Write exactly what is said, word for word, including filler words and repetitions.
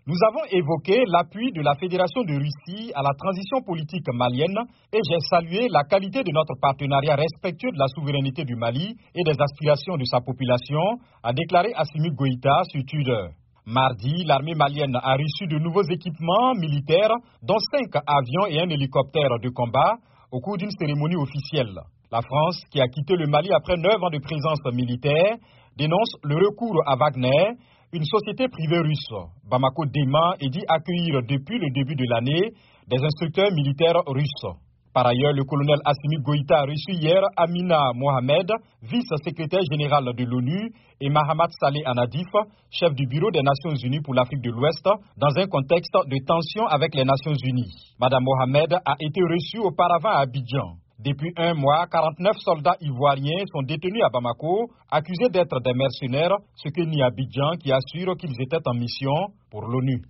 Nous avons évoqué l'appui de la Fédération de Russie à la transition politique malienne et j'ai salué la qualité de notre partenariat respectueux de la souveraineté du Mali et des aspirations de sa population, a déclaré Assimi Goïta sur Twitter. Mardi, l'armée malienne a reçu de nouveaux équipements militaires, dont cinq avions et un hélicoptère de combat, au cours d'une cérémonie officielle. La France, qui a quitté le Mali après neuf ans de présence militaire, dénonce le recours à Wagner, une société privée russe. Bamako dément et dit accueillir depuis le début de l'année des instructeurs militaires russes. Par ailleurs, le colonel Assimi Goïta a reçu hier Amina Mohamed, vice-secrétaire général de l'ONU, et Mahamat Saleh Anadif, chef du bureau des Nations Unies pour l'Afrique de l'Ouest, dans un contexte de tension avec les Nations Unies. Madame Mohamed a été reçue auparavant à Abidjan. Depuis un mois, quarante-neuf soldats ivoiriens sont détenus à Bamako, accusés d'être des mercenaires, ce que nie Abidjan qui assure qu'ils étaient en mission pour l'ONU.